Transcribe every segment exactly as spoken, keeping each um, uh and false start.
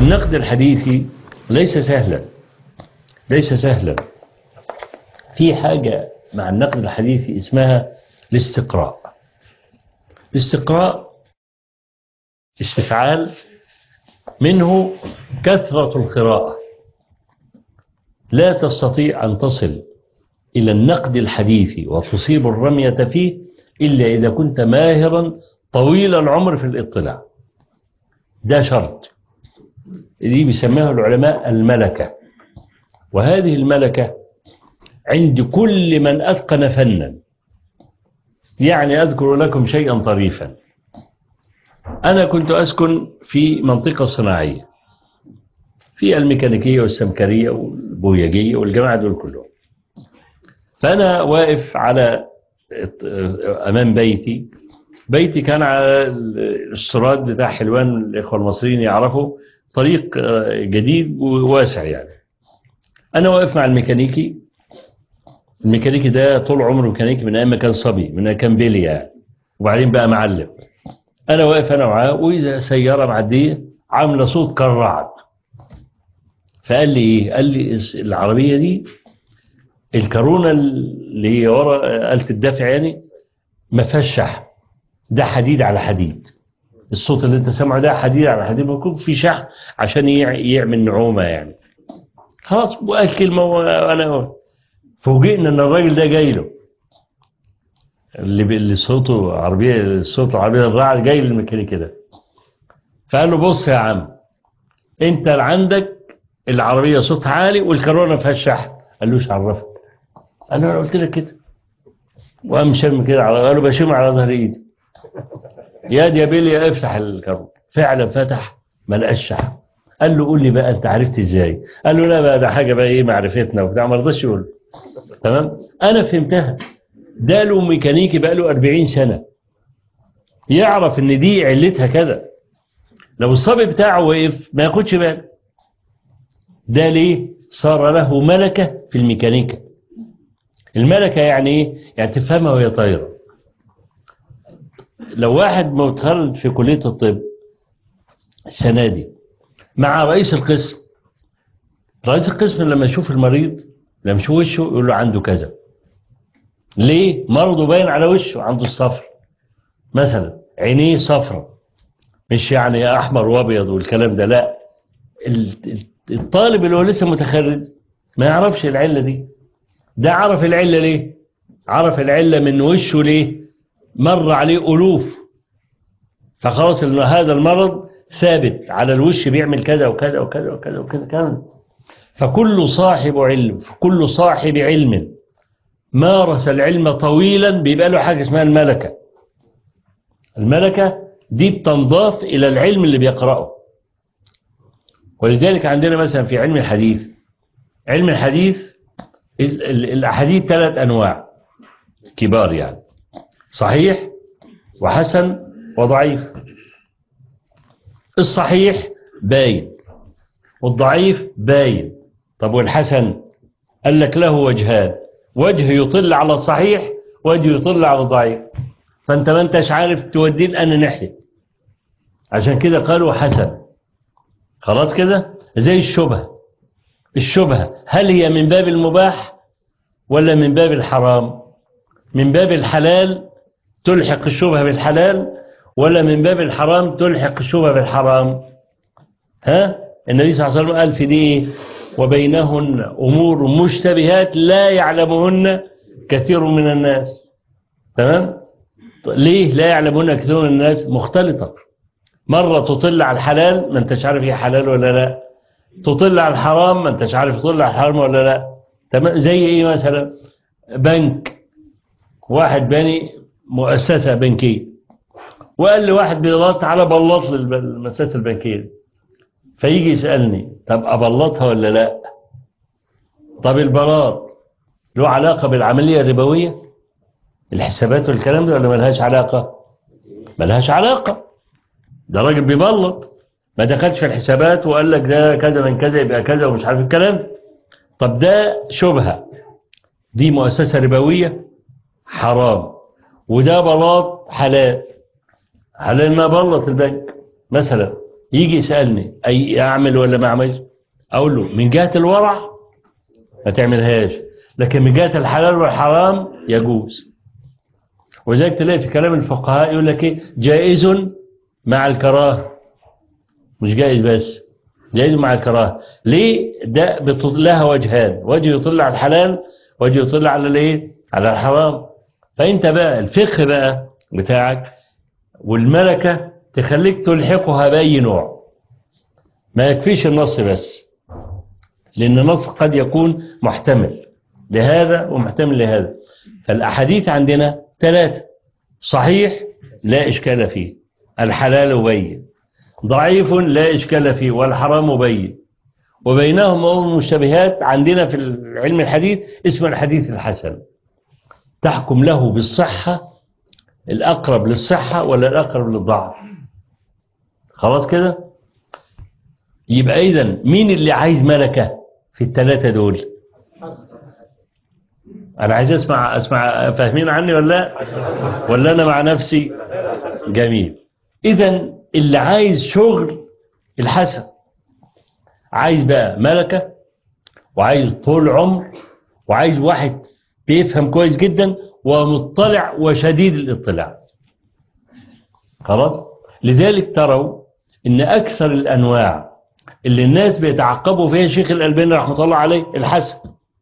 والنقد الحديثي ليس سهلا، ليس سهلا. في حاجة مع النقد الحديثي اسمها الاستقراء. الاستقراء استفعال منه كثرة القراءة. لا تستطيع أن تصل إلى النقد الحديثي وتصيب الرمية فيه إلا إذا كنت ماهرا طويل العمر في الاطلاع. ده شرط. دي بيسميها العلماء الملكة، وهذه الملكة عند كل من أتقن فنا. يعني أذكر لكم شيئا طريفا. أنا كنت أسكن في منطقة صناعية في الميكانيكية والسمكرية والبويجية والجماعة دول كلهم. فأنا واقف على أمام بيتي. بيتي كان على السراد بتاع حلوان، الإخوة المصريين يعرفوا، طريق جديد وواسع يعني. أنا واقف مع الميكانيكي. الميكانيكي ده طول عمره ميكانيكي من أيام ما كان صبي، من أيام كان بيلي يعني، وبعدين بقى معلم. أنا واقف أنا معاه، وإذا سيارة معدية عاملة صوت كالرعد. فقال لي إيه؟ قال لي العربية دي الكرونة اللي هي ورا آلة الدفع يعني ما فيهاش شحن، ده حديد على حديد. الصوت اللي انت سامعه ده حديد على حديد، بيكون في شحن عشان يعمل نعومة يعني. خلاص، وقال كلمة وأنا فوجئنا إن الراجل ده جاي له، اللي اللي صوته عربية، الصوت العربية الرعد جاي للميكانيكي ده. فقال له بص يا عم، انت اللي عندك العربية صوت عالي والكرونة فيها الشحن. قال له ايش عرفك؟ قال له انا قلت لك كده. وقام شم كده على، قال له بشم على ظهر ايدي. يا دي يا بيلي افتح الكرونة. فعلا فتح، ما لقاش شحن. قال له قول لي بقى انت عرفت ازاي؟ قال له لا بقى ده حاجة بقى ايه معرفتنا وبتاع، ما رضاش يقول. تمام، انا فهمتها. ده له ميكانيكي بقى له أربعين سنة يعرف ان دي علتها كده. لو الصبي بتاعه وقف ما ياخدش باله. ده ليه؟ صار له ملكة في الميكانيكا. الملكة يعني ايه؟ يعني تفهمها وهي طايرة. لو واحد متخرج في كلية الطب السنة دي مع رئيس القسم، رئيس القسم لما يشوف المريض، لما يشوف وشه يقول له عنده كذا. ليه؟ مرضه باين على وشه، عنده الصفر مثلا، عينيه صفرة، مش يعني احمر وابيض والكلام ده، لا. الطالب اللي هو لسه متخرج ما يعرفش العلة دي. ده عرف العلة ليه؟ عرف العلة من وشه ليه؟ مر عليه ألوف، فخلاص إن هذا المرض ثابت على الوش، بيعمل كذا وكذا وكذا وكذا وكذا كذا. فكل صاحب علم، كل صاحب علم مارس العلم طويلا بيبقى له حاجة اسمها الملكة. الملكة دي بتنضاف إلى العلم اللي بيقرأه. ولذلك عندنا مثلا في علم الحديث، علم الحديث الأحاديث ثلاث أنواع كبار يعني: صحيح وحسن وضعيف. الصحيح باين والضعيف باين. طب والحسن؟ قال لك له وجهان: وجه يطل على الصحيح، وجه يطل على الضعيف. فانت ما انتش عارف تودين أنا ناحية، عشان كده قالوا حسن. خلاص كده. زي الشبهة. الشبهة هل هي من باب المباح ولا من باب الحرام؟ من باب الحلال تلحق الشبهة بالحلال، ولا من باب الحرام تلحق الشبهة بالحرام؟ ها؟ النبي صلى الله عليه وسلم قال في دي: وبينهن أمور مشتبهات لا يعلمهن كثير من الناس. تمام؟ ليه لا يعلمهن كثير من الناس؟ مختلطة. مرة تطل على الحلال ما انتش عارف هي حلال ولا لا، تطل على الحرام ما انتش عارف تطل على الحرام ولا لا. تمام؟ زي ايه مثلا؟ بنك، واحد بني مؤسسة بنكية، وقال لي واحد بيضغط تعالى بلط لي المؤسسة البنكية. فيجي يسألني: طب أبلطها ولا لا؟ طب البلاط له علاقة بالعملية الربوية، الحسابات والكلام ده، ولا ملهاش علاقة؟ ملهاش علاقة. ده راجل بيبلط، ما دخلش في الحسابات وقال لك ده كذا من كذا يبقى كذا ومش عارف الكلام. طب ده شبهة، دي مؤسسة ربوية حرام، وده بلاط حلال. حلال ما بلط البنك مثلا، يجي يسألني أي أعمل ولا ما أعملش، أقول له من جهة الورع ما تعملهاش، لكن من جهة الحلال والحرام يجوز. وذلك تلاقي في كلام الفقهاء يقول لك إيه، جائز مع الكراهة، مش جائز بس، جائز مع الكراهة. ليه؟ ده لها وجهان، وجه يطل على الحلال، وجه يطل على الايه، على الحرام. فانت بقى الفقه بقى بتاعك والملكة تخليك تلحقها بأي نوع، ما يكفيش النص بس، لأن النص قد يكون محتمل لهذا ومحتمل لهذا. فالأحاديث عندنا ثلاثة: صحيح لا إشكال فيه، الحلال بين، ضعيف لا إشكال فيه، والحرام بين، وبينهم أمور المشتبهات عندنا في علم الحديث اسمه الحديث الحسن، تحكم له بالصحة، الأقرب للصحة ولا الأقرب للضعف. خلاص كده؟ يبقى إذن مين اللي عايز ملكة في الثلاثة دول؟ أنا عايز أسمع أسمع فاهمين عني ولا ولا أنا مع نفسي؟ جميل. إذن اللي عايز شغل الحسن، عايز بقى ملكة، وعايز طول عمر، وعايز واحد بيفهم كويس جدا ومطلع وشديد الاطلاع. خلاص؟ لذلك تروا ان اكثر الانواع اللي الناس بيتعقبوا فيها الشيخ الألباني رحمه الله عليه الحسن.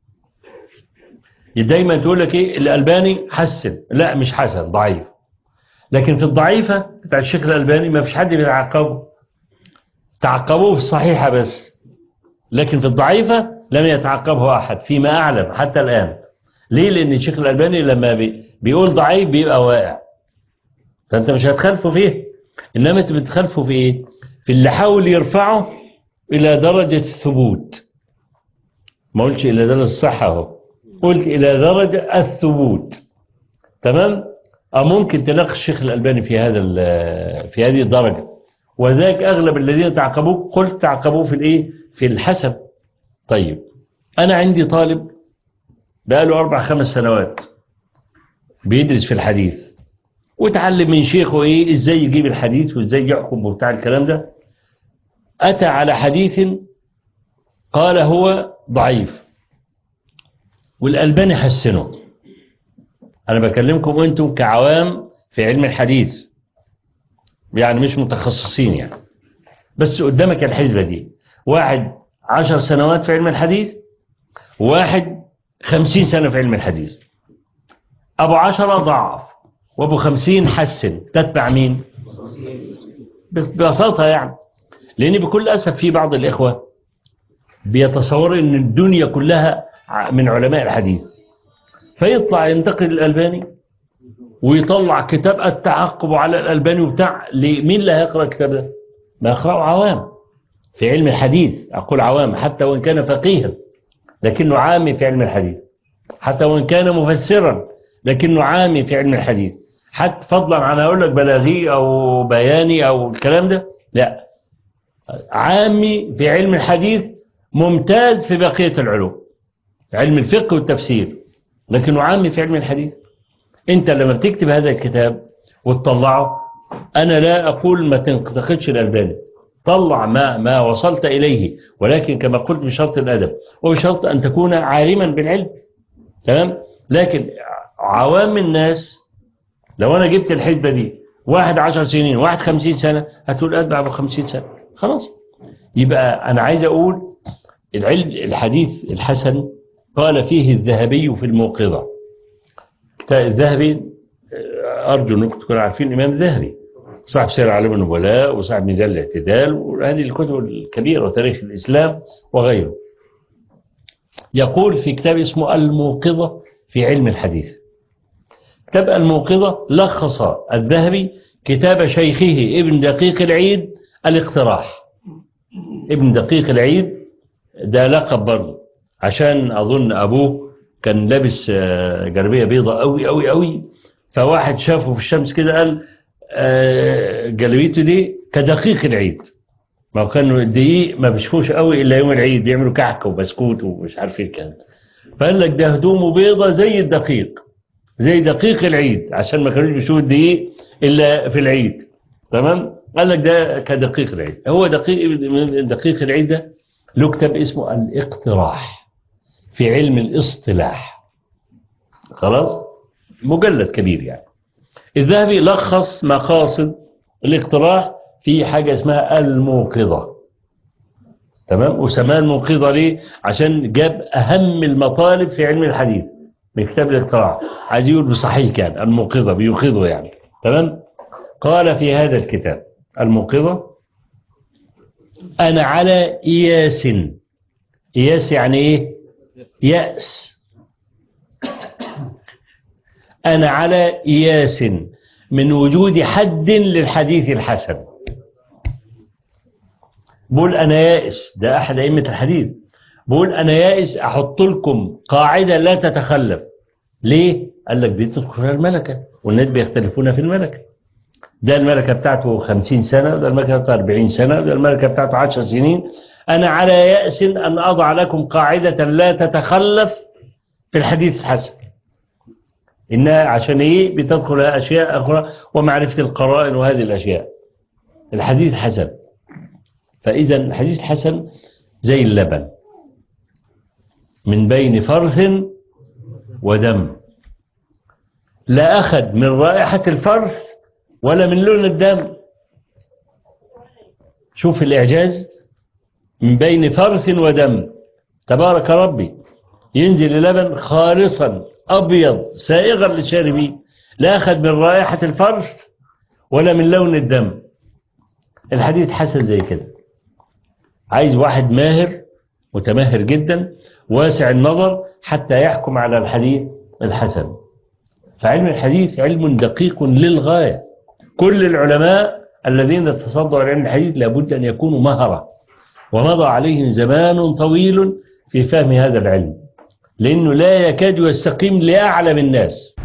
دايما تقول لك ايه، الألباني حسن، لا مش حسن، ضعيف. لكن في الضعيفة بتاع الشيخ الألباني ما فيش حد بيتعقبه، تعقبوه في الصحيحة بس، لكن في الضعيفة لم يتعقبه أحد فيما أعلم حتى الآن. ليه؟ لأن الشيخ الألباني لما بي بيقول ضعيف بيبقى واقع، فأنت مش هتخالفه فيه، إنما أنت بتخالفه في إيه؟ في اللي حاول يرفعه إلى درجة الثبوت. ما قلتش إلى درجة الصحة اهو، قلت إلى درجة الثبوت. تمام؟ أو ممكن تناقش الشيخ الألباني في هذا في هذه الدرجة، وذلك أغلب الذين تعقبوه قلت تعقبوه في الإيه؟ في الحسب. طيب أنا عندي طالب بقاله أربع خمس سنوات بيدرس في الحديث، وتعلم من شيخه إيه إزاي يجيب الحديث وإزاي يحكم وبتاع الكلام ده. أتى على حديث قال هو ضعيف والألباني حسنه. أنا بكلمكم أنتم كعوام في علم الحديث، يعني مش متخصصين يعني، بس قدامك الحسبة دي، واحد عشر سنوات في علم الحديث، واحد خمسين سنة في علم الحديث. أبو عشرة ضعف وأبو خمسين حسن، تتبع مين؟ ببساطة يعني، لأن بكل أسف في بعض الإخوة بيتصور أن الدنيا كلها من علماء الحديث، فيطلع ينتقد الألباني ويطلع كتاب التعقب على الألباني وبتاع. مين اللي هيقرأ الكتاب ده؟ ما يقرأه عوام في علم الحديث، أقول عوام حتى وإن كان فقيها لكنه عامي في علم الحديث، حتى وإن كان مفسرا لكنه عامي في علم الحديث، حتى فضلا عن أقول لك بلاغي أو بياني أو الكلام ده، لا، عامي في علم الحديث ممتاز في بقية العلوم، علم الفقه والتفسير، لكنه عامي في علم الحديث. أنت لما بتكتب هذا الكتاب وتطلعه، أنا لا أقول ما تنتقدش الألباني، طلع ما ما وصلت إليه، ولكن كما قلت بشرط الأدب وبشرط أن تكون عالما بالعلم. تمام؟ لكن عوام الناس لو أنا جبت الحسبة دي، واحد عشر سنين واحد خمسين سنة، هتقول أتبع أبو خمسين سنة خلاص. يبقى أنا عايز أقول العلم الحديث الحسن قال فيه الذهبي في الموقظة. الذهبي أرجو أنكم تكونوا عارفين الإمام الذهبي، صاحب سير أعلام النبلاء وصاحب ميزان الاعتدال وهذه الكتب الكبيرة وتاريخ الإسلام وغيره. يقول في كتاب اسمه الموقظة في علم الحديث. كتاب الموقظة لخص الذهبي كتاب شيخه ابن دقيق العيد الاقتراح. ابن دقيق العيد ده لقب برضه، عشان أظن أبوه كان لابس جربية بيضة قوي قوي قوي، فواحد شافه في الشمس كده قال جلبيته دي كدقيق العيد. ما كانوا الدقيق ما بيشوفوش قوي إلا يوم العيد، بيعملوا كعكة وبسكوت ومش عارف ايه الكلام، فقال لك ده هدومه بيضة زي الدقيق، زي دقيق العيد، عشان ما كانوش بيشوفوا الدقيق إلا في العيد. تمام؟ قال لك ده كدقيق العيد. هو دقيق دقيق العيد ده له كتاب اسمه الاقتراح في علم الاصطلاح، خلاص، مجلد كبير يعني. الذهبي لخص مقاصد الاقتراح في حاجة اسمها الموقظة، تمام، وسماها الموقظة ليه؟ عشان جاب أهم المطالب في علم الحديث من كتاب الاقتراح، عايز يقول بصحيح كان الموقظة بيوقظه يعني، تمام. قال في هذا الكتاب الموقظة: أنا على إياس. إياس يعني إيه؟ يأس. أنا على إياس من وجود حد للحديث الحسن. بقول أنا يائس، ده أحد أئمة الحديث، بقول أنا يائس أحط لكم قاعدة لا تتخلف. ليه؟ قال لك بتدخل الملكة والناس بيختلفون في الملكة، ده الملكة بتاعته خمسين سنة، وده الملكة بتاعته أربعين سنة، وده الملكة بتاعته عشر سنين. أنا على يأس أن أضع لكم قاعدة لا تتخلف في الحديث الحسن. إنها عشان إيه؟ بتدخل أشياء أخرى ومعرفة القرائن وهذه الأشياء. الحديث حسن، فإذا الحديث الحسن زي اللبن من بين فرث ودم، لا أخذ من رائحة الفرث ولا من لون الدم. شوف الإعجاز، من بين فرث ودم، تبارك ربي، ينزل اللبن خالصا أبيض سائغا للشاربين، لا أخذ من رائحة الفرث ولا من لون الدم. الحديث حسن زي كده. عايز واحد ماهر متماهر جدا واسع النظر حتى يحكم على الحديث الحسن. فعلم الحديث علم دقيق للغاية. كل العلماء الذين تصدوا على علم الحديث لابد أن يكونوا مهرة، ومضى عليهم زمان طويل في فهم هذا العلم، لأنه لا يكاد يستقيم لأعلم الناس.